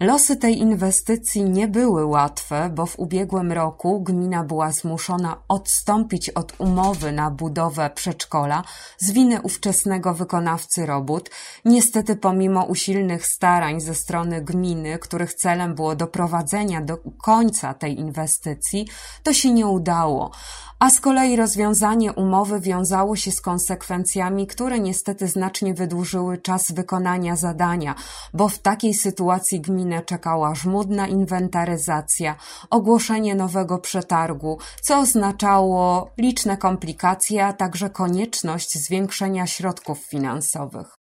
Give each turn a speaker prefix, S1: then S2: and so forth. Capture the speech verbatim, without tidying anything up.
S1: Losy tej inwestycji nie były łatwe, bo w ubiegłym roku gmina była zmuszona odstąpić od umowy na budowę przedszkola z winy ówczesnego wykonawcy robót. Niestety pomimo usilnych starań ze strony gminy, których celem było doprowadzenia do końca tej inwestycji, to się nie udało. A z kolei rozwiązanie umowy wiązało się z konsekwencjami, które niestety znacznie wydłużyły czas wykonania zadania, bo w takiej sytuacji gminę czekała żmudna inwentaryzacja, ogłoszenie nowego przetargu, co oznaczało liczne komplikacje, a także konieczność zwiększenia środków finansowych.